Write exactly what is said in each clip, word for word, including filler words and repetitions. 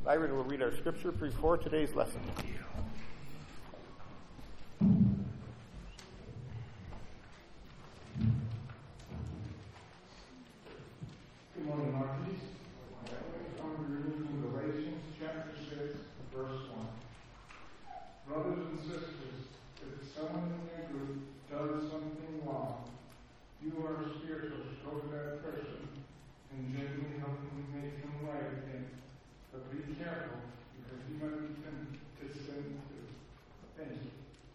Byron will read our scripture before today's lesson. Good morning, Marquis. I'm reading from Galatians chapter six, verse one. Brothers and sisters, if someone in your group does something wrong, you are spiritual, go to that person and gently help him make him right again. But be careful, because you might be tempted to sin too. Thank you.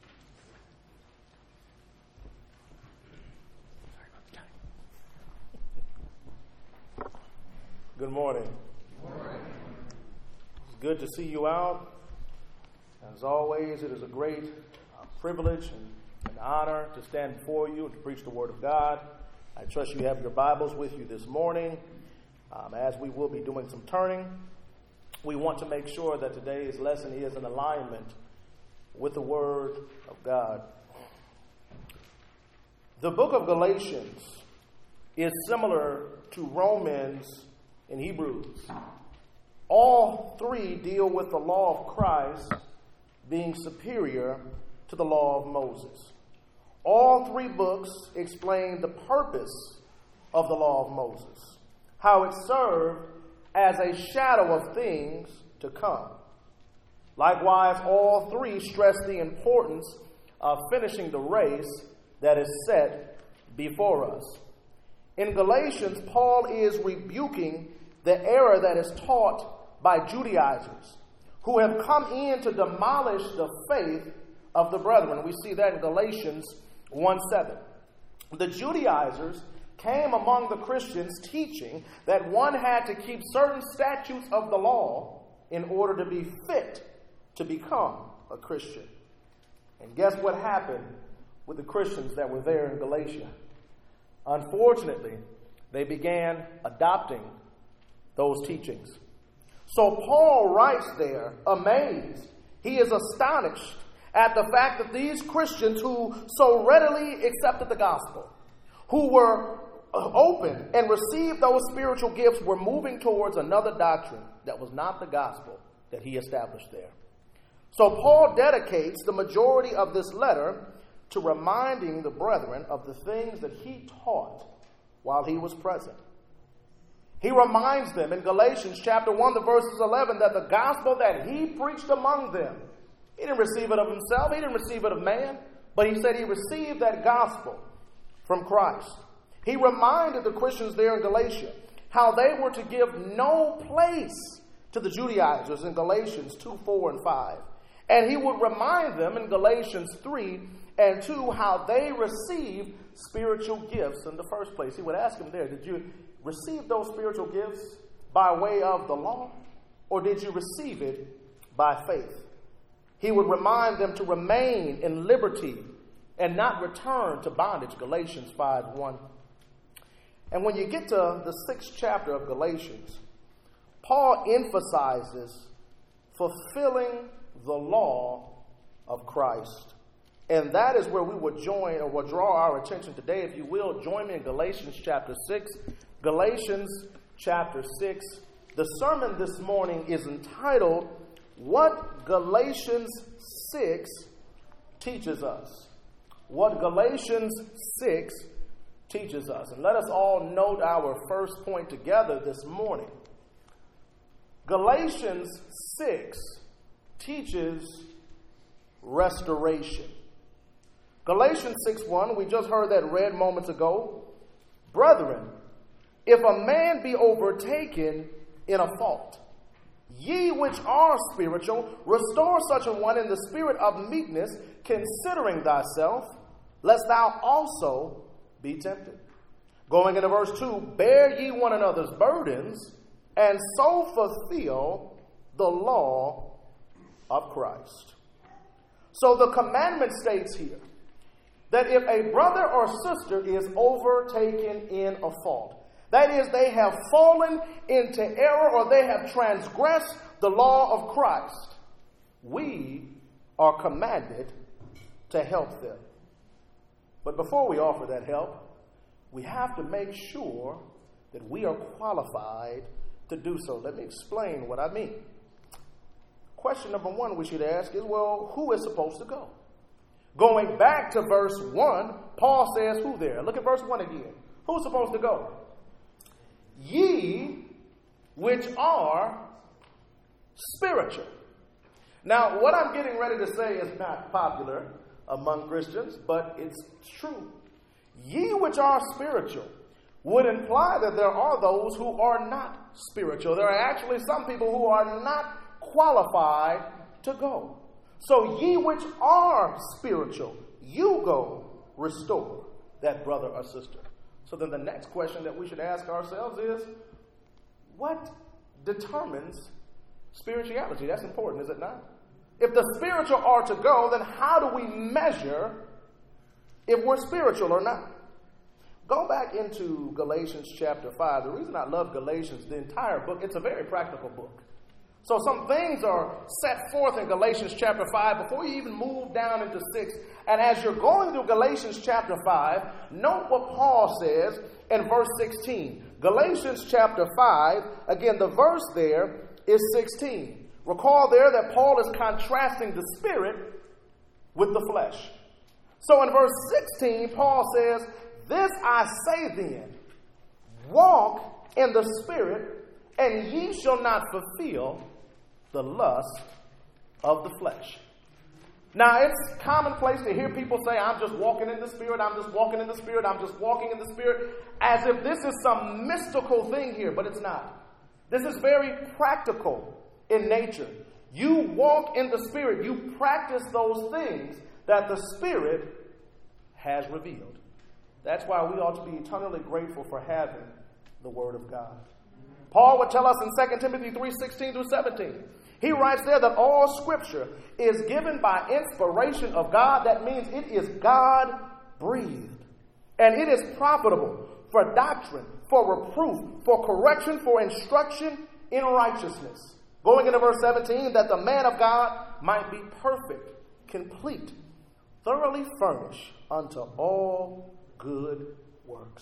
Good morning. Good morning. It's good to see you out. As always, it is a great uh, privilege and an honor to stand before you and to preach the Word of God. I trust you have your Bibles with you this morning. Um, as we will be doing some turning, we want to make sure that today's lesson is in alignment with the Word of God. The book of Galatians is similar to Romans and Hebrews. All three deal with the law of Christ being superior to the law of Moses. All three books explain the purpose of the law of Moses, how it served as a shadow of things to come. Likewise, all three stress the importance of finishing the race that is set before us. In Galatians, Paul is rebuking the error that is taught by Judaizers who have come in to demolish the faith of the brethren. We see that in Galatians one seven. The Judaizers came among the Christians teaching that one had to keep certain statutes of the law in order to be fit to become a Christian. And guess what happened with the Christians that were there in Galatia? Unfortunately, they began adopting those teachings. So Paul writes there, amazed. He is astonished at the fact that these Christians who so readily accepted the gospel, who were open and received those spiritual gifts, were moving towards another doctrine that was not the gospel that he established there. So Paul dedicates the majority of this letter to reminding the brethren of the things that he taught while he was present. He reminds them in Galatians chapter one, the verses eleven, that the gospel that he preached among them, he didn't receive it of himself, he didn't receive it of man, but he said he received that gospel from Christ. He reminded the Christians there in Galatia how they were to give no place to the Judaizers in Galatians two, four, and five. And he would remind them in Galatians three and two how they received spiritual gifts in the first place. He would ask them there, did you receive those spiritual gifts by way of the law, or did you receive it by faith? He would remind them to remain in liberty and not return to bondage, Galatians five one. And when you get to the sixth chapter of Galatians, Paul emphasizes fulfilling the law of Christ. And that is where we will join, or will draw our attention today. If you will, join me in Galatians chapter six. Galatians chapter six. The sermon this morning is entitled, What Galatians six Teaches Us. What Galatians six teaches us. And let us all note our first point together this morning. Galatians six teaches restoration. Galatians six one, we just heard that read moments ago. Brethren, if a man be overtaken in a fault, ye which are spiritual, restore such a one in the spirit of meekness, considering thyself, lest thou also be tempted. Going into verse two, bear ye one another's burdens, and so fulfill the law of Christ. So the commandment states here that if a brother or sister is overtaken in a fault, that is, they have fallen into error or they have transgressed the law of Christ, we are commanded to help them. But before we offer that help, we have to make sure that we are qualified to do so. Let me explain what I mean. question number one we should ask is, well, who is supposed to go? Going back to verse one, Paul says who there? Look at verse one again. Who's supposed to go? Ye which are spiritual. Now, what I'm getting ready to say is not popular among Christians, but it's true. Ye which are spiritual would imply that there are those who are not spiritual. There are actually some people who are not qualified to go. So ye which are spiritual, you go restore that brother or sister. So then the next question that we should ask ourselves is, what determines spirituality? That's important, is it not? If the spiritual are to go, then how do we measure if we're spiritual or not? Go back into Galatians chapter five. The reason I love Galatians, the entire book, it's a very practical book. So some things are set forth in Galatians chapter five before you even move down into six. And as you're going through Galatians chapter five, note what Paul says in verse sixteen. Galatians chapter five, again, the verse there is sixteen. Recall there that Paul is contrasting the spirit with the flesh. So in verse sixteen, Paul says, this I say then, walk in the spirit, and ye shall not fulfill the lust of the flesh. Now, it's commonplace to hear people say, I'm just walking in the spirit, I'm just walking in the spirit, I'm just walking in the spirit, as if this is some mystical thing here, but it's not. This is very practical in nature. You walk in the spirit, you practice those things that the spirit has revealed. That's why we ought to be eternally grateful for having the word of God. Paul would tell us in Second Timothy three sixteen through seventeen. He writes there that all scripture is given by inspiration of God. That means it is God-breathed. And it is profitable for doctrine, for reproof, for correction, for instruction in righteousness. Going into verse seventeen, that the man of God might be perfect, complete, thoroughly furnished unto all good works.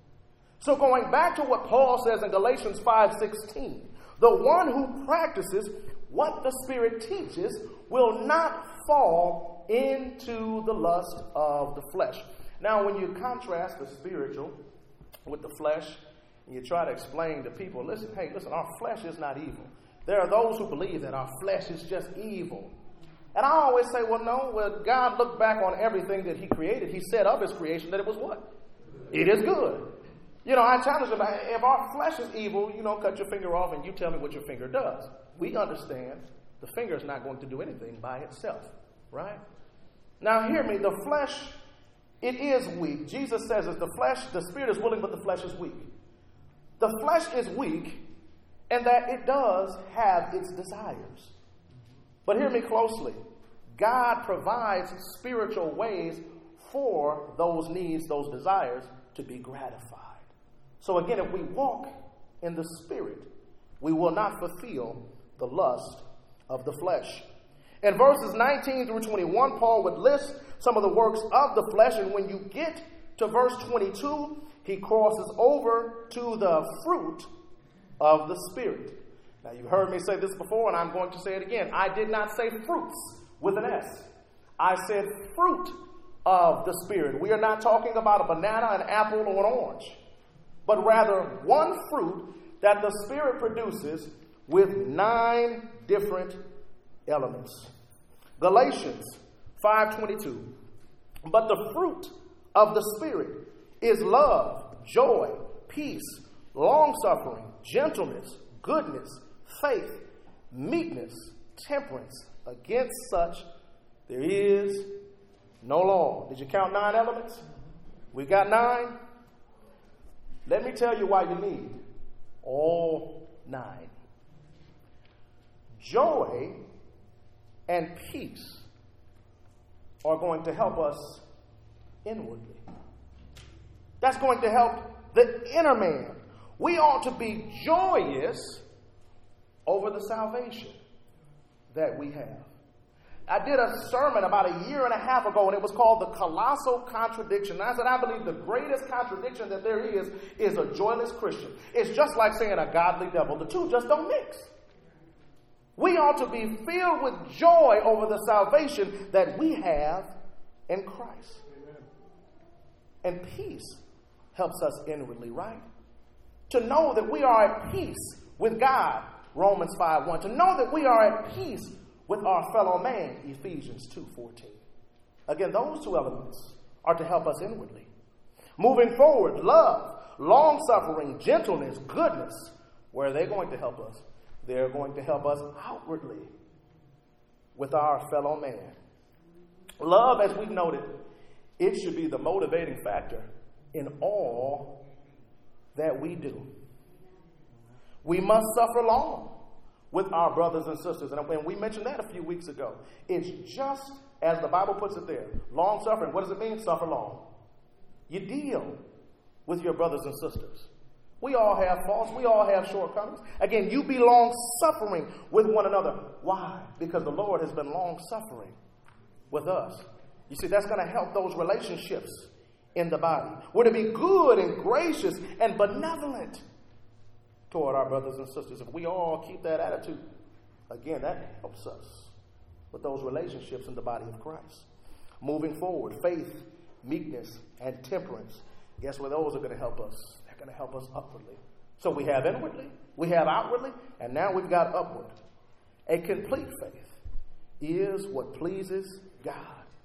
So going back to what Paul says in Galatians five sixteen, the one who practices what the Spirit teaches will not fall into the lust of the flesh. Now, when you contrast the spiritual with the flesh, and you try to explain to people, listen, hey, listen, our flesh is not evil. There are those who believe that our flesh is just evil. And I always say, well, no, when God looked back on everything that he created, he said of his creation that it was what? It is good. You know, I challenge them, if our flesh is evil, you know, cut your finger off and you tell me what your finger does. We understand the finger is not going to do anything by itself, right? Now, hear me, the flesh, it is weak. Jesus says that the flesh, the spirit is willing, but the flesh is weak. The flesh is weak and that it does have its desires. But hear me closely. God provides spiritual ways for those needs, those desires to be gratified. So again, if we walk in the Spirit, we will not fulfill the lust of the flesh. In verses nineteen through twenty-one, Paul would list some of the works of the flesh. And when you get to verse twenty-two, he crosses over to the fruit of the Spirit. Now, you've heard me say this before, and I'm going to say it again. I did not say fruits with an S. I said fruit of the Spirit. We are not talking about a banana, an apple, or an orange, but rather one fruit that the Spirit produces with nine different elements. Galatians five twenty-two. But the fruit of the Spirit is love, joy, peace, long-suffering, gentleness, goodness, faith, meekness, temperance. Against such there is no law. Did you count nine elements? We got nine. Let me tell you why you need all nine. Joy and peace are going to help us inwardly. That's going to help the inner man. We ought to be joyous over the salvation that we have. I did a sermon about a year and a half ago, and it was called The Colossal Contradiction. And I said, I believe the greatest contradiction that there is is a joyless Christian. It's just like saying a godly devil. The two just don't mix. We ought ought to be filled with joy over the salvation that we have in Christ. Amen. And peace helps us inwardly, right? To know that we are at peace with God, Romans five one. To know that we are at peace with our fellow man, Ephesians two fourteen. Again, those two elements are to help us inwardly. Moving forward, love, long-suffering, gentleness, goodness. Where are they going to help us? They're going to help us outwardly with our fellow man. Love, as we've noted, it should be the motivating factor in all that we do. We must suffer long with our brothers and sisters. And we mentioned that a few weeks ago. It's just as the Bible puts it there. Long suffering. What does it mean? Suffer long. You deal with your brothers and sisters. We all have faults. We all have shortcomings. Again, you be long suffering with one another. Why? Because the Lord has been long suffering with us. You see, that's going to help those relationships in the body. We're to be good and gracious and benevolent toward our brothers and sisters. If we all keep that attitude, again, that helps us with those relationships in the body of Christ. Moving forward, faith, meekness, and temperance. Guess where those are going to help us? They're going to help us upwardly. So we have inwardly, we have outwardly, and now we've got upward. A complete faith is what pleases God.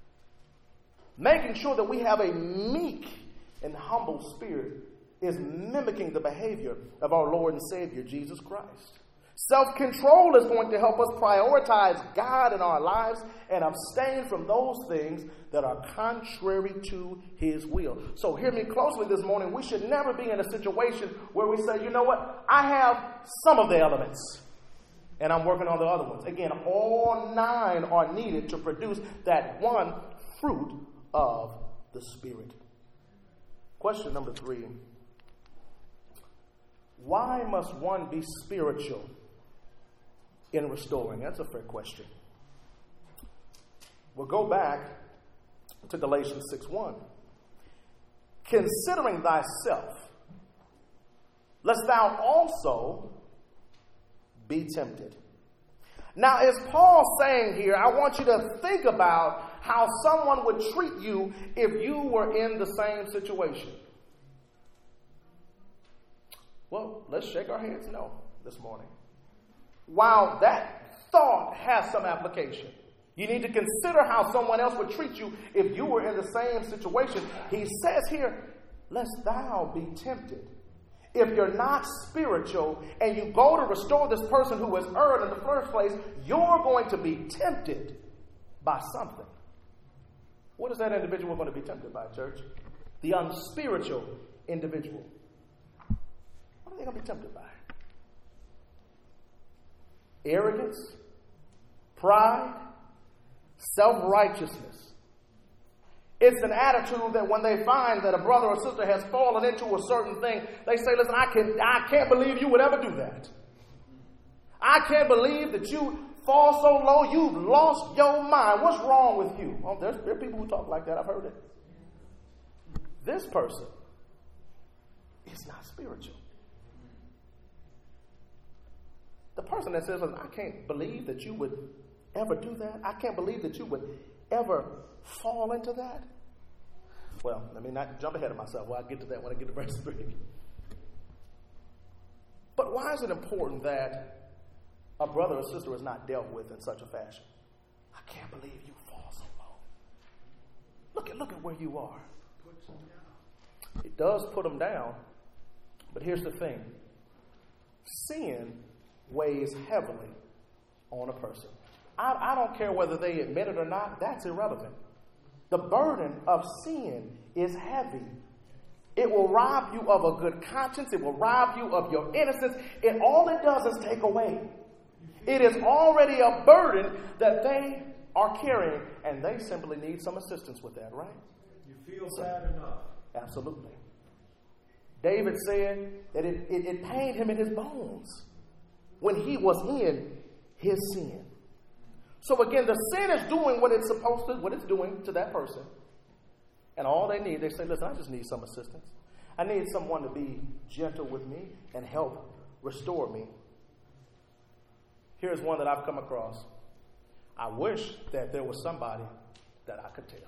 Making sure that we have a meek and humble spirit is mimicking the behavior of our Lord and Savior, Jesus Christ. Self-control is going to help us prioritize God in our lives and abstain from those things that are contrary to his will. So hear me closely this morning. We should never be in a situation where we say, you know what, I have some of the elements and I'm working on the other ones. Again, all nine are needed to produce that one fruit of the Spirit. Question number three. Why must one be spiritual in restoring? That's a fair question. We'll go back to Galatians six one. Considering thyself, lest thou also be tempted. Now, is Paul saying here, I want you to think about how someone would treat you if you were in the same situation. Well, let's shake our heads no this morning. While that thought has some application, you need to consider how someone else would treat you if you were in the same situation. He says here, lest thou be tempted. If you're not spiritual and you go to restore this person who has erred in the first place, you're going to be tempted by something. What is that individual going to be tempted by, church? The unspiritual individual. What are they going to be tempted by? Arrogance, pride, self-righteousness. It's an attitude that when they find that a brother or sister has fallen into a certain thing, they say, listen, I, can, I can't believe you would ever do that. I can't believe that you fall so low, you've lost your mind. What's wrong with you? Oh, there's, there are people who talk like that. I've heard it. This person is not spiritual. The person that says, I can't believe that you would ever do that. I can't believe that you would ever fall into that. Well, let me not jump ahead of myself. Well, I'll get to that when I get to verse three. But why is it important that a brother or sister is not dealt with in such a fashion? I can't believe you fall so low. Look at, look at where you are. It does put them down. But here's the thing. Sin weighs heavily on a person. I, I don't care whether they admit it or not. That's irrelevant. The burden of sin is heavy. It will rob you of a good conscience. It will rob you of your innocence. And all it does is take away. It is already a burden that they are carrying, and they simply need some assistance with that, right? You feel bad enough. Absolutely. David said that it, it, it pained him in his bones when he was in his sin. So again, the sin is doing what it's supposed to, what it's doing to that person. And all they need, they say, listen, I just need some assistance. I need someone to be gentle with me and help restore me. Here's one that I've come across. I wish that there was somebody that I could tell.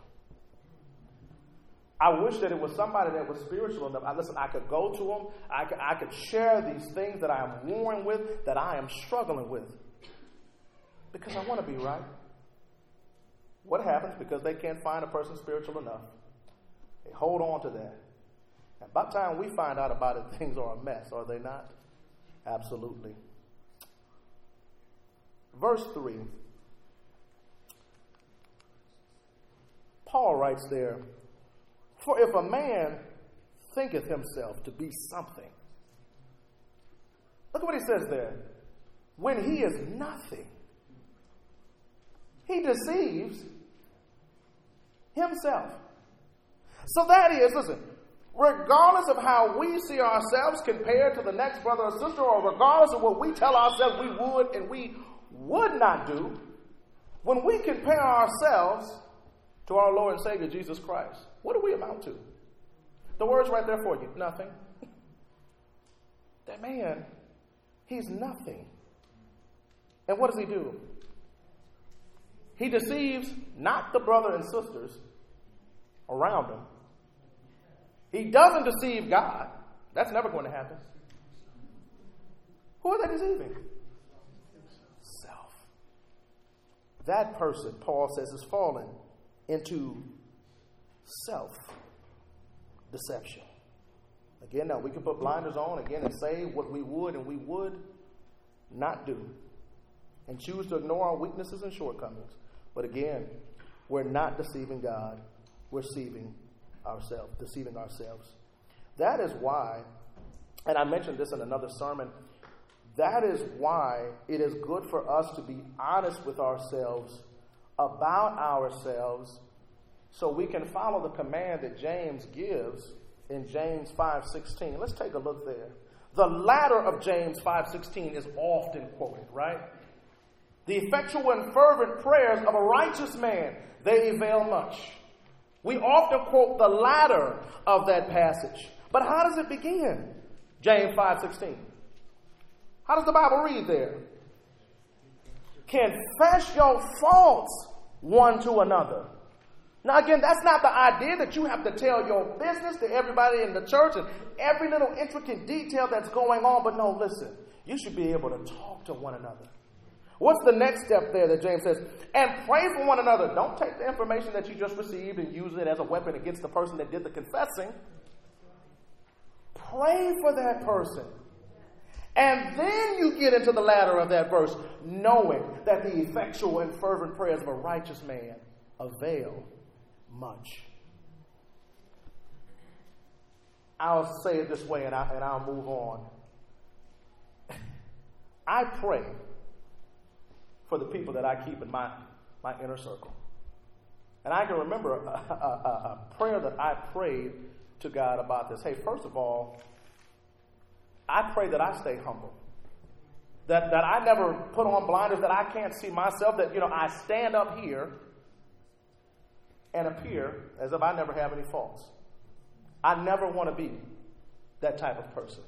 I wish that it was somebody that was spiritual enough. I, listen, I could go to them. I could, I could share these things that I am warring with, that I am struggling with. Because I want to be right. What happens? Because they can't find a person spiritual enough. They hold on to that. And by the time we find out about it, things are a mess, are they not? Absolutely. Verse three. Paul writes there, for if a man thinketh himself to be something. Look at what he says there. When he is nothing, he deceives himself. So that is, listen, regardless of how we see ourselves compared to the next brother or sister, or regardless of what we tell ourselves we would and we would not do, when we compare ourselves to our Lord and Savior, Jesus Christ, what do we amount to? The word's right there for you. Nothing. That man, he's nothing. And what does he do? He deceives not the brother and sisters around him. He doesn't deceive God. That's never going to happen. Who are they deceiving? Self. That person, Paul says, is fallen into self-deception. Again, now we can put blinders on again and say what we would and we would not do, and choose to ignore our weaknesses and shortcomings. But again, we're not deceiving God. We're deceiving ourselves, deceiving ourselves. That is why, and I mentioned this in another sermon, that is why it is good for us to be honest with ourselves about ourselves, so we can follow the command that James gives in James five sixteen. Let's take a look there. The latter of James five sixteen is often quoted, right? The effectual and fervent prayers of a righteous man, they avail much. We often quote the latter of that passage. But how does it begin? James five sixteen. How does the Bible read there? Confess your faults one to another. Now again, that's not the idea that you have to tell your business to everybody in the church and every little intricate detail that's going on. But no, listen, you should be able to talk to one another. What's the next step there that James says? And pray for one another. Don't take the information that you just received and use it as a weapon against the person that did the confessing. Pray for that person. And then you get into the latter of that verse, knowing that the effectual and fervent prayers of a righteous man avail much. I'll say it this way and, I, and I'll move on. I pray for the people that I keep in my, my inner circle. And I can remember a, a, a, a prayer that I prayed to God about this. Hey, first of all, I pray that I stay humble. That, that I never put on blinders, that I can't see myself, that, you know, I stand up here and appear as if I never have any faults. I never want to be that type of person.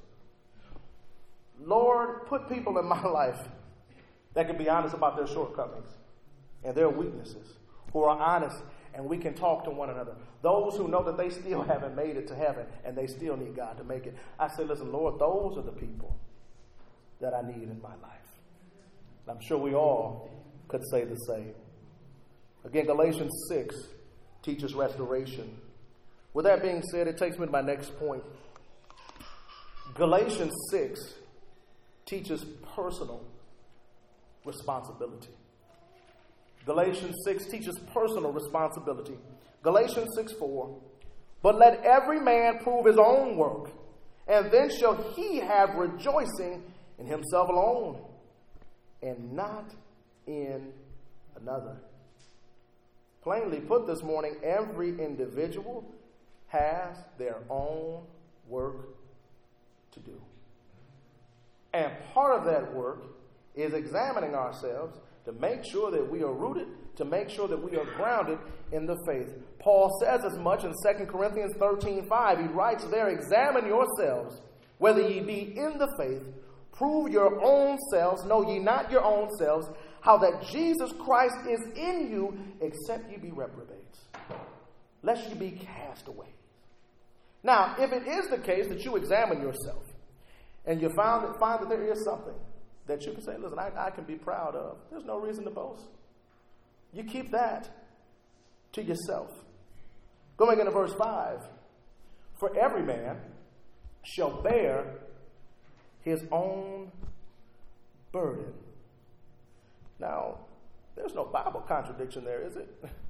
Lord, put people in my life that can be honest about their shortcomings and their weaknesses, who are honest and we can talk to one another. Those who know that they still haven't made it to heaven and they still need God to make it. I say, listen, Lord, those are the people that I need in my life. And I'm sure we all could say the same. Again, Galatians six teaches restoration. With that being said, it takes me to my next point. Galatians six teaches personal responsibility. Galatians six teaches personal responsibility. Galatians six four. But let every man prove his own work, and then shall he have rejoicing in himself alone, and not in another. Plainly put this morning, every individual has their own work to do. And part of that work is examining ourselves to make sure that we are rooted, to make sure that we are grounded in the faith. Paul says as much in Second Corinthians thirteen five. He writes there, examine yourselves, whether ye be in the faith, Prove your own selves, know ye not your own selves, how that Jesus Christ is in you, except ye be reprobates, lest ye be cast away. Now, if it is the case that you examine yourself, and you found that, find that there is something that you can say, listen, I, I can be proud of, there's no reason to boast. You keep that to yourself. Going into verse five, for every man shall bear his own burden. Now, there's no Bible contradiction there, is it?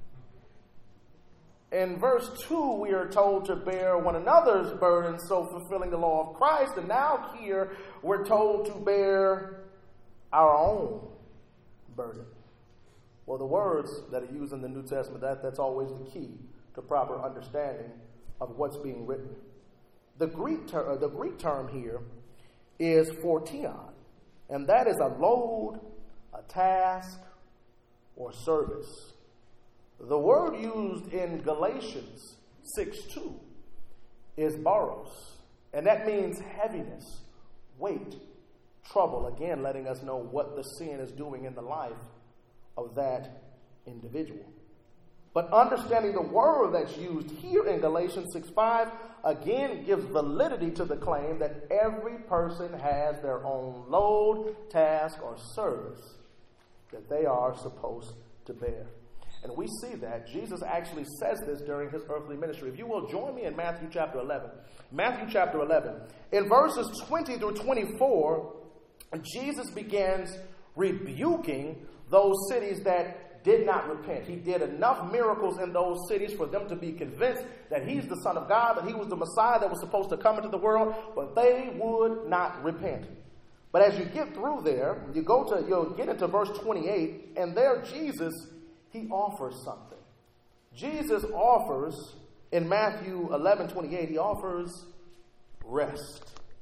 In verse two, we are told to bear one another's burdens, so fulfilling the law of Christ. And now here, we're told to bear our own burden. Well, the words that are used in the New Testament, that, that's always the key to proper understanding of what's being written. The Greek, ter- the Greek term here is fortion, and that is a load, a task, or service. The word used in Galatians six two is baros, and that means heaviness, weight, trouble. Again, letting us know what the sin is doing in the life of that individual. But understanding the word that's used here in Galatians six five again gives validity to the claim that every person has their own load, task, or service that they are supposed to bear. And we see that Jesus actually says this during his earthly ministry. If you will join me in Matthew chapter eleven. Matthew chapter eleven. In verses twenty through twenty-four, Jesus begins rebuking those cities that did not repent. He did enough miracles in those cities for them to be convinced that he's the Son of God, that he was the Messiah that was supposed to come into the world, but they would not repent. But as you get through there, you go to, you'll get into verse twenty-eight, and there Jesus, he offers something. Jesus offers, in Matthew eleven twenty-eight, he offers rest.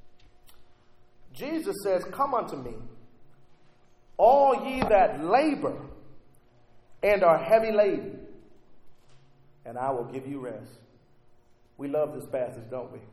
Jesus says, come unto me, all ye that labor and are heavy laden, and I will give you rest. We love this passage, don't we?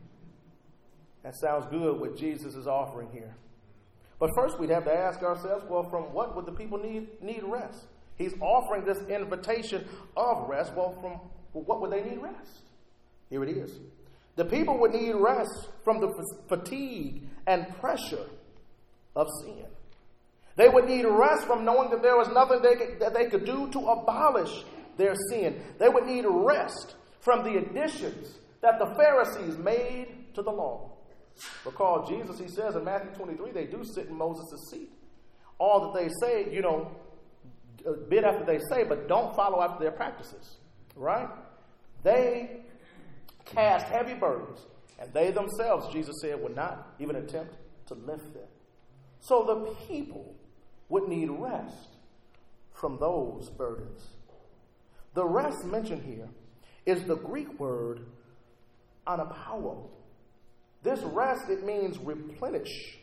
That sounds good what Jesus is offering here. But first we'd have to ask ourselves, well, from what would the people need, need rest? He's offering this invitation of rest. Well, from well, what would they need rest? Here it is. The people would need rest from the fatigue and pressure of sin. They would need rest from knowing that there was nothing they could, that they could do to abolish their sin. They would need rest from the additions that the Pharisees made to the law. Recall Jesus, he says in Matthew twenty-three, they do sit in Moses' seat. All that they say, you know, bit after they say, but don't follow after their practices. Right? They cast heavy burdens, and they themselves, Jesus said, would not even attempt to lift them. So the people would need rest from those burdens. The rest mentioned here is the Greek word anapauo. This rest, it means replenish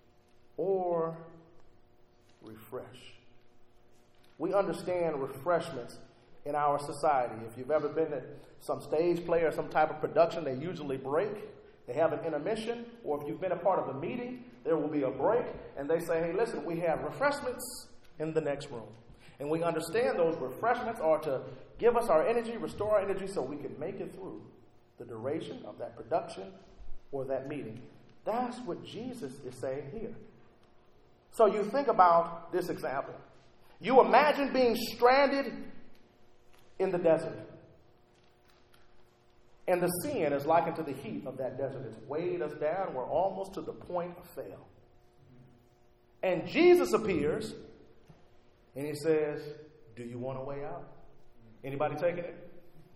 or refresh. We understand refreshments in our society. If you've ever been to some stage play or some type of production, they usually break. They have an intermission, or if you've been a part of a meeting, there will be a break, and they say, hey, listen, we have refreshments in the next room. And we understand those refreshments are to give us our energy, restore our energy so we can make it through the duration of that production or that meeting. That's what Jesus is saying here. So you think about this example. You imagine being stranded in the desert. And the sin is likened to the heat of that desert. It's weighed us down. We're almost to the point of fail. And Jesus appears, and he says, do you want a way out? Anybody taking it?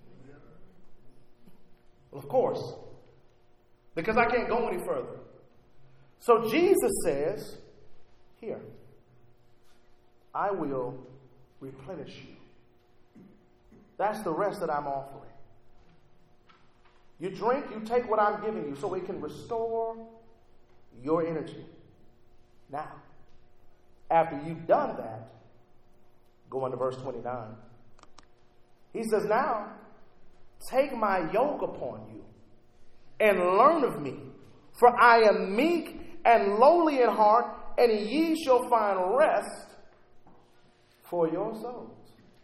Well, of course. Because I can't go any further. So Jesus says, here, I will replenish you. That's the rest that I'm offering. You drink, you take what I'm giving you so it can restore your energy. Now, after you've done that, go on to verse twenty-nine. He says, now, take my yoke upon you and learn of me, for I am meek and lowly in heart, and ye shall find rest for your souls.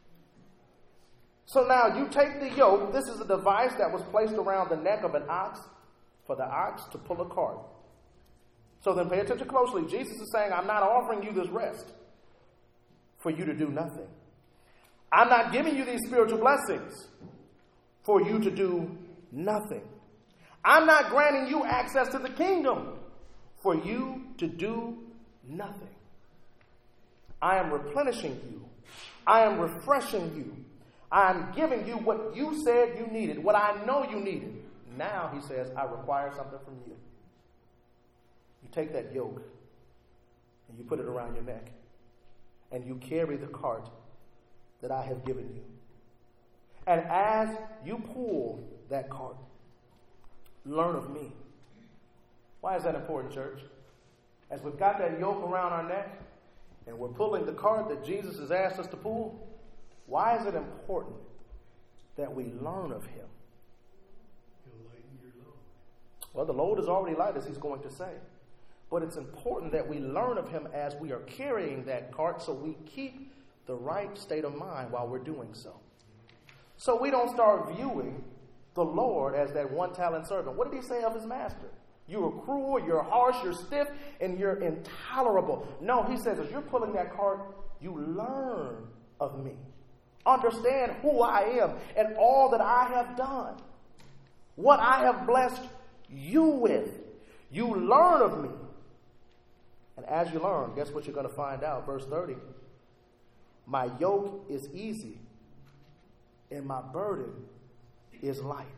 So now you take the yoke. This is a device that was placed around the neck of an ox for the ox to pull a cart. So then pay attention closely. Jesus is saying, I'm not offering you this rest for you to do nothing. I'm not giving you these spiritual blessings for you to do nothing. I'm not granting you access to the kingdom for you to do nothing. I am replenishing you. I am refreshing you. I am giving you what you said you needed, what I know you needed. Now, he says, I require something from you. You take that yoke and you put it around your neck and you carry the cart that I have given you. And as you pull that cart, learn of me. Why is that important, church? As we've got that yoke around our neck and we're pulling the cart that Jesus has asked us to pull, why is it important that we learn of him? He'll lighten your load. Well, the load is already light, as he's going to say. But it's important that we learn of him as we are carrying that cart so we keep the right state of mind while we're doing so. So we don't start viewing the Lord as that one-talent servant. What did he say of his master? You are cruel, you're harsh, you're stiff, and you're intolerable. No, he says, as you're pulling that cart, you learn of me. Understand who I am and all that I have done. What I have blessed you with. You learn of me. And as you learn, guess what you're going to find out? Verse thirty. My yoke is easy and my burden is light.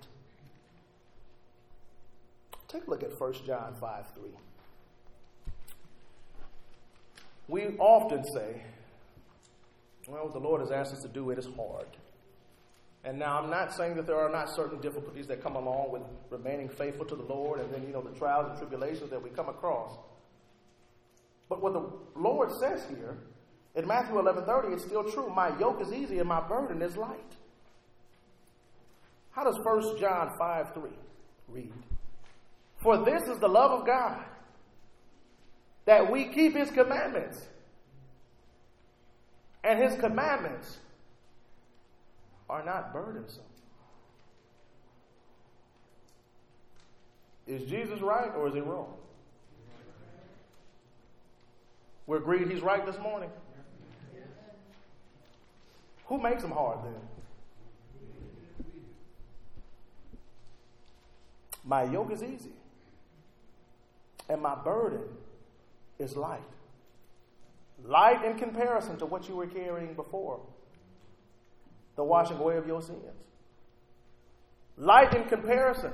Take a look at First John five three. We often say, well, what the Lord has asked us to do, it is hard. And now I'm not saying that there are not certain difficulties that come along with remaining faithful to the Lord and then, you know, the trials and tribulations that we come across. But what the Lord says here in Matthew eleven thirty is still true. My yoke is easy and my burden is light. How does First John five three read? For this is the love of God, that we keep his commandments. And his commandments are not burdensome. Is Jesus right or is he wrong? We agreed he's right this morning. Who makes them hard then? My yoke is easy and my burden is light. Light in comparison to what you were carrying before. The washing away of your sins. Light in comparison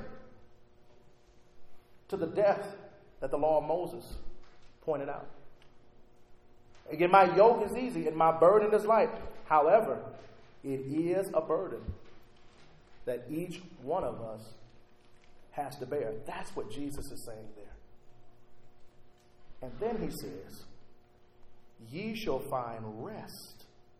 to the death that the law of Moses pointed out. Again, my yoke is easy and my burden is light. However, it is a burden that each one of us has to bear. That's what Jesus is saying there. And then he says, ye shall find rest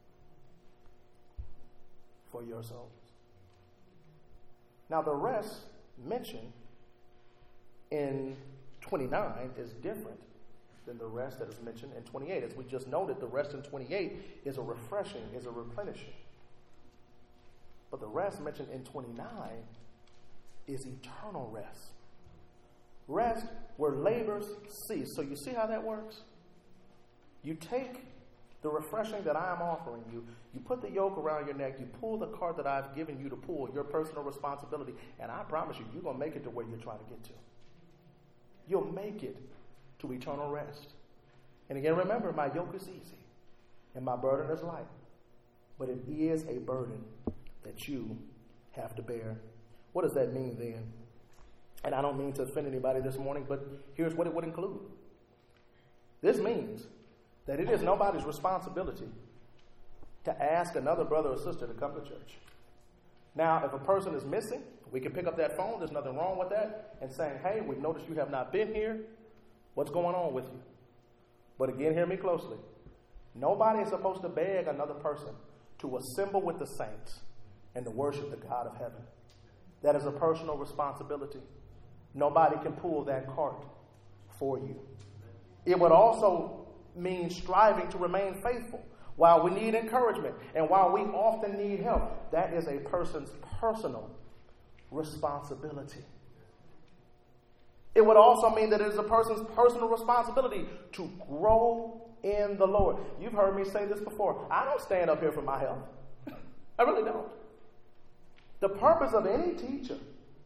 for your souls. Now, the rest mentioned in twenty-nine is different than the rest that is mentioned in twenty-eight. As we just noted, the rest in twenty-eight is a refreshing, is a replenishing. But the rest mentioned in twenty-nine is eternal rest. Rest where labors cease. So you see how that works? You take the refreshing that I am offering you, you put the yoke around your neck, you pull the cart that I've given you to pull, your personal responsibility, and I promise you, you're going to make it to where you're trying to get to. You'll make it to eternal rest. And again, remember, my yoke is easy and my burden is light. But it is a burden that you have to bear. What does that mean then? And I don't mean to offend anybody this morning, but here's what it would include. This means that it is nobody's responsibility to ask another brother or sister to come to church. Now, if a person is missing, we can pick up that phone. There's nothing wrong with that. And saying, hey, we've noticed you have not been here. What's going on with you? But again, hear me closely. Nobody is supposed to beg another person to assemble with the saints and to worship the God of heaven. That is a personal responsibility. Nobody can pull that cart for you. It would also mean striving to remain faithful. While we need encouragement and while we often need help, that is a person's personal responsibility. It would also mean that it is a person's personal responsibility to grow in the Lord. You've heard me say this before. I don't stand up here for my help. I really don't. The purpose of any teacher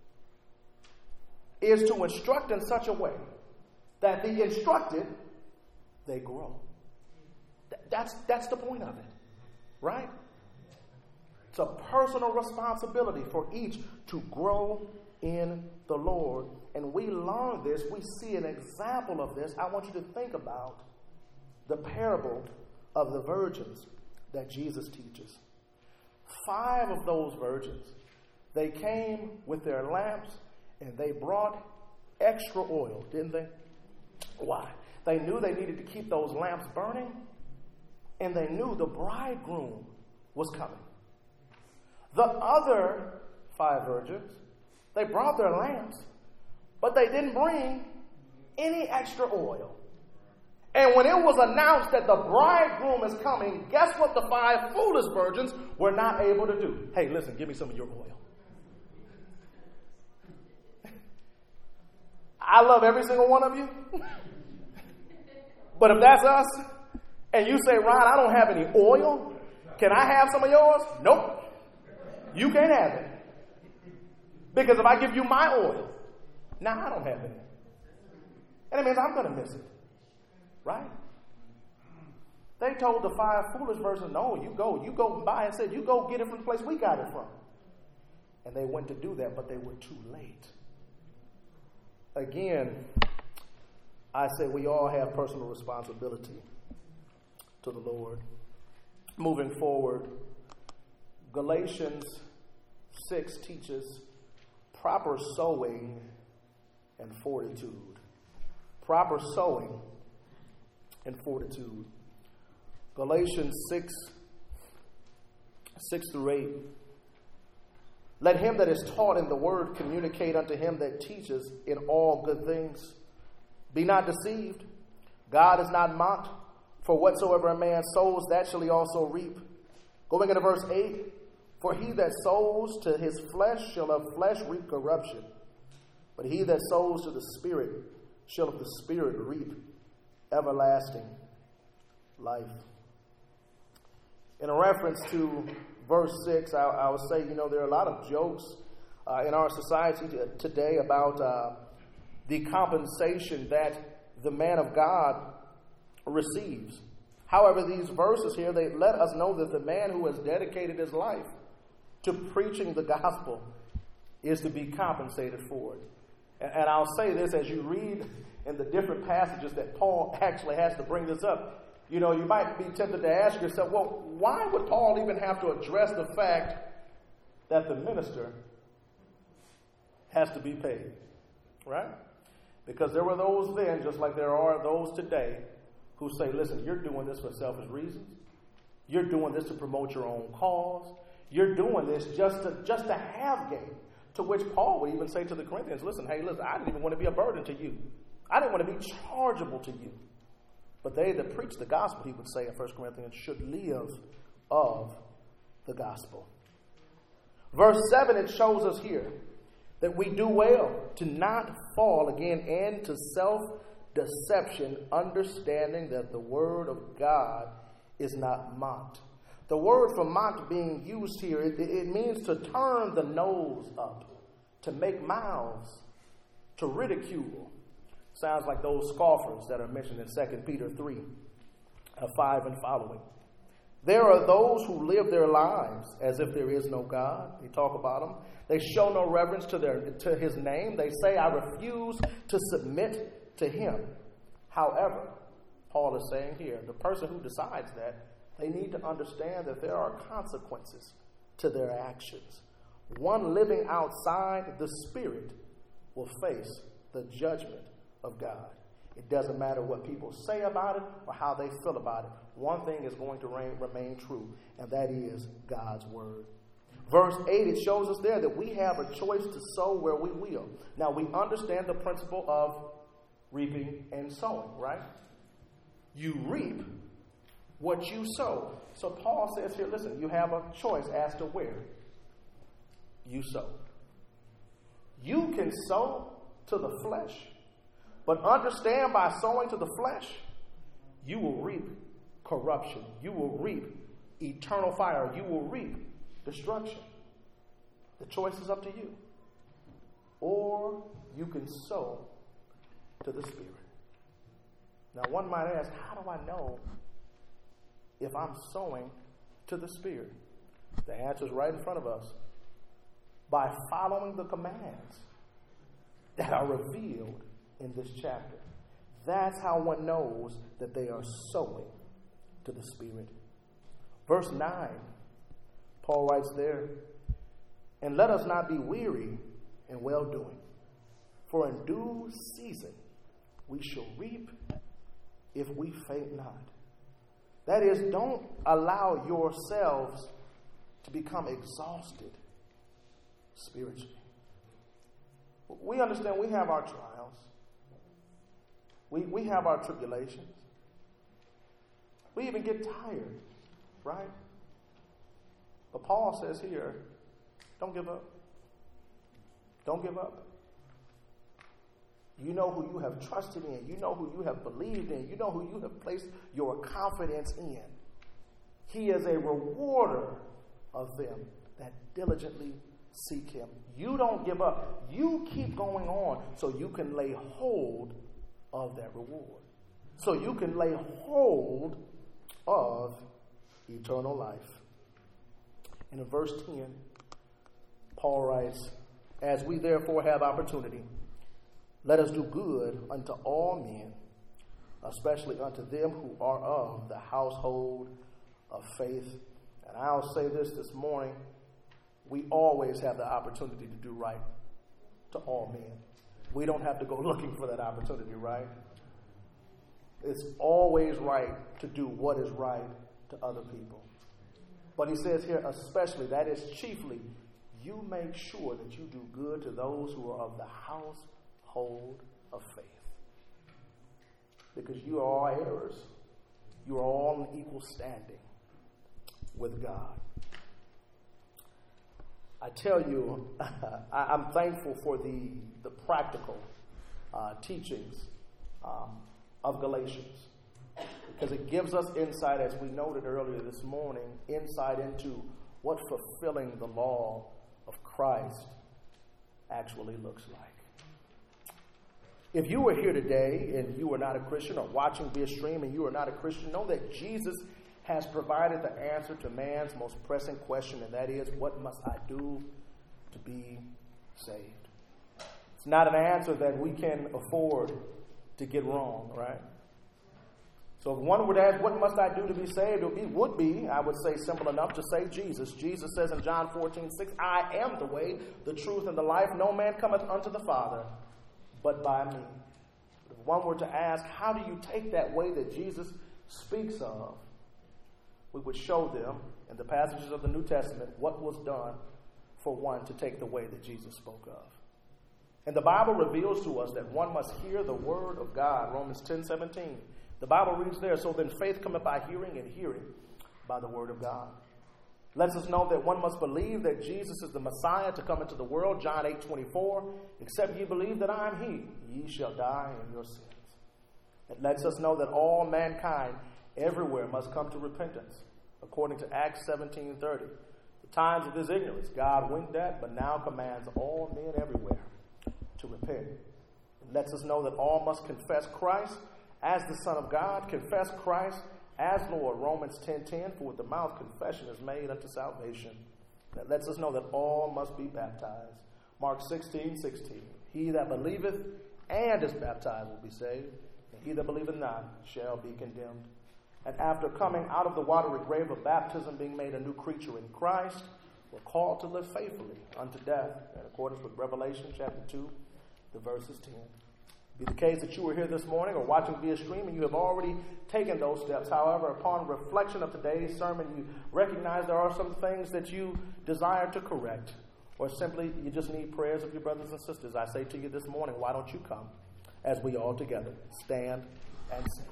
is to instruct in such a way that the instructed, they grow. That's, that's the point of it, right? It's a personal responsibility for each to grow in the Lord. And we learn this, we see an example of this. I want you to think about the parable of the virgins that Jesus teaches. Five of those virgins, they came with their lamps and they brought extra oil, didn't they? Why? They knew they needed to keep those lamps burning, and they knew the bridegroom was coming. The other five virgins, they brought their lamps, but they didn't bring any extra oil. And when it was announced that the bridegroom is coming, guess what the five foolish virgins were not able to do? Hey, listen, give me some of your oil. I love every single one of you. But if that's us, and you say, Ron, I don't have any oil, can I have some of yours? Nope. You can't have it. Because if I give you my oil, now I don't have any. And it means I'm going to miss it. Right? They told the five foolish virgins, no, you go. You go buy and said, you go get it from the place we got it from. And they went to do that, but they were too late. Again, I say we all have personal responsibility to the Lord. Moving forward, Galatians six teaches proper sowing and fortitude. Proper sowing and fortitude. Galatians six, six through eight. Let him that is taught in the word communicate unto him that teaches in all good things. Be not deceived. God is not mocked. For whatsoever a man sows, that shall he also reap. Going into verse eight. For he that sows to his flesh shall of flesh reap corruption. But he that sows to the Spirit shall of the Spirit reap everlasting life. In a reference to verse six, I, I would say, you know, there are a lot of jokes uh, in our society t- today about uh, the compensation that the man of God receives. However, these verses here, they let us know that the man who has dedicated his life to preaching the gospel is to be compensated for it. And, and I'll say this, as you read in the different passages that Paul actually has to bring this up, you know, you might be tempted to ask yourself, well, why would Paul even have to address the fact that the minister has to be paid? Right? Because there were those then, just like there are those today, who say, listen, you're doing this for selfish reasons. You're doing this to promote your own cause. You're doing this just to, just to have gain. To which Paul would even say to the Corinthians, listen, hey, listen, I didn't even want to be a burden to you. I didn't want to be chargeable to you. But they that preach the gospel, he would say in First Corinthians, should live of the gospel. Verse seven, it shows us here that we do well to not fall again into self-deception, understanding that the word of God is not mocked. The word for mocked being used here, it, it means to turn the nose up, to make mouths, to ridicule. Sounds like those scoffers that are mentioned in Second Peter three, five and following. There are those who live their lives as if there is no God. They talk about him. They show no reverence to their to his name. They say, I refuse to submit to him. However, Paul is saying here, the person who decides that, they need to understand that there are consequences to their actions. One living outside the Spirit will face the judgment of God. It doesn't matter what people say about it or how they feel about it. One thing is going to reign, remain true, and that is God's word. Verse eight, it shows us there that we have a choice to sow where we will. Now, we understand the principle of reaping and sowing, right? You reap what you sow. So Paul says here, listen, you have a choice as to where you sow. You can sow to the flesh, but understand by sowing to the flesh, you will reap corruption. You will reap eternal fire. You will reap destruction. The choice is up to you. Or you can sow to the Spirit. Now, one might ask, how do I know if I'm sowing to the Spirit? The answer is right in front of us. By following the commands that are revealed in this chapter. That's how one knows that they are sowing to the Spirit. Verse nine, Paul writes there, and let us not be weary in well-doing, for in due season we shall reap if we faint not. That is, don't allow yourselves to become exhausted spiritually. We understand we have our trials. We, we have our tribulations. We even get tired, right? But Paul says here, don't give up. Don't give up. You know who you have trusted in. You know who you have believed in. You know who you have placed your confidence in. He is a rewarder of them that diligently seek him. You don't give up. You keep going on so you can lay hold of that reward. So you can lay hold of eternal life. And in verse ten, Paul writes, as we therefore have opportunity, let us do good unto all men, especially unto them who are of the household of faith. And I'll say this this morning, we always have the opportunity to do right to all men. We don't have to go looking for that opportunity, right? It's always right to do what is right to other people. But he says here, especially, that is chiefly, you make sure that you do good to those who are of the household of faith. Because you are all heirs. You are all in equal standing with God. I tell you, I'm thankful for the, the practical uh, teachings um, of Galatians. Because it gives us insight, as we noted earlier this morning, insight into what fulfilling the law of Christ actually looks like. If you were here today and you are not a Christian, or watching via stream and you are not a Christian, know that Jesus has provided the answer to man's most pressing question, and that is, what must I do to be saved? It's not an answer that we can afford to get wrong, right? So if one would ask, what must I do to be saved? It would be, I would say, simple enough to say Jesus. Jesus says in John fourteen six, I am the way, the truth, and the life. No man cometh unto the Father but by me. If one were to ask, how do you take that way that Jesus speaks of? We would show them in the passages of the New Testament what was done for one to take the way that Jesus spoke of. And the Bible reveals to us that one must hear the word of God. Romans ten seventeen. The Bible reads there, so then faith cometh by hearing, and hearing by the word of God. Lets us know that one must believe that Jesus is the Messiah to come into the world. John eight twenty-four, except ye believe that I am he, ye shall die in your sins. It lets us know that all mankind everywhere must come to repentance, according to Acts seventeen thirty. The times of this ignorance God winked at, but now commands all men everywhere to repent. It lets us know that all must confess Christ as the Son of God, confess Christ as Lord. Romans ten ten, for with the mouth confession is made unto salvation. That lets us know that all must be baptized. Mark sixteen sixteen, he that believeth and is baptized will be saved, and he that believeth not shall be condemned. And after coming out of the watery grave of baptism, being made a new creature in Christ, we're called to live faithfully unto death, in accordance with Revelation chapter two, the verses ten. Be the case that you were here this morning or watching via stream and you have already taken those steps. However, upon reflection of today's sermon, you recognize there are some things that you desire to correct, or simply you just need prayers of your brothers and sisters. I say to you this morning, why don't you come? as we all together stand and sing.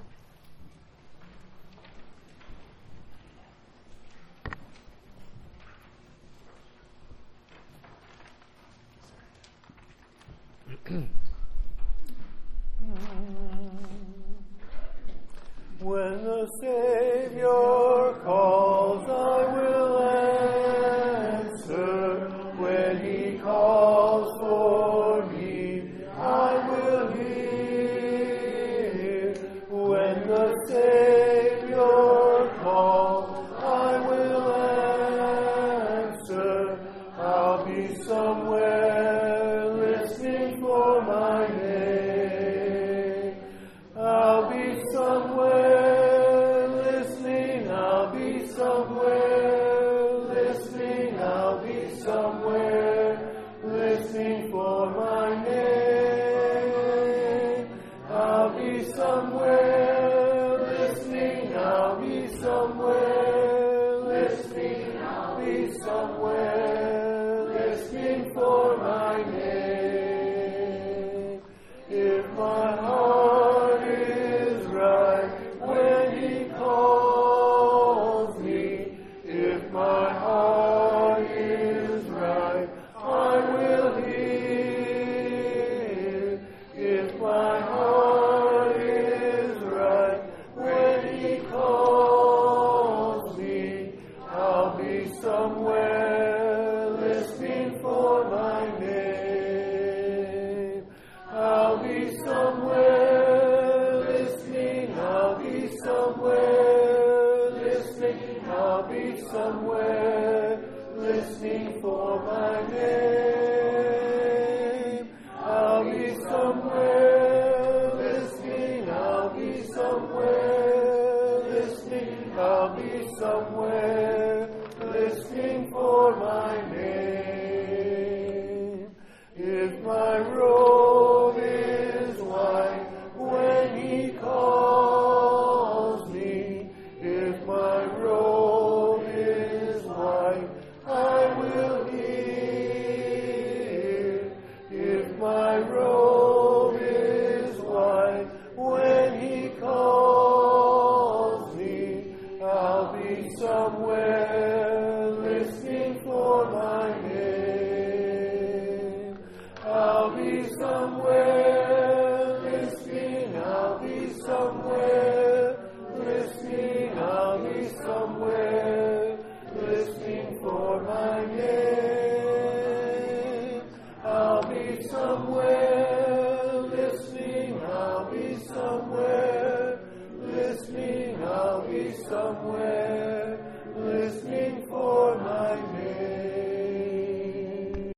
When the Savior calls, I will answer. When He calls for me, I will hear. When the Savior calls, I will answer. I'll be somewhere listening for my name. I'll be somewhere listening. I'll be somewhere listening. I'll be somewhere listening for my name. I'll be somewhere listening. I'll be somewhere listening. I'll be somewhere listening for my name. If my heart is right when He calls me, if my heart is right, I will hear. If my heart is right when He calls me, I'll be somewhere listening for my name. I'll be somewhere listening. I'll be somewhere listening. I'll be somewhere listening for my name. I'll be somewhere listening. I'll be somewhere listening. I'll be somewhere listening for my name. If my robe is white when He calls me, if my robe is white, I will hear. If my robe is white when He calls me, I'll be somewhere listening for my name. I'll be somewhere listening. I'll be somewhere listening. I'll be somewhere listening for my name. I'll be somewhere listening. I'll be somewhere listening. I'll be somewhere listening.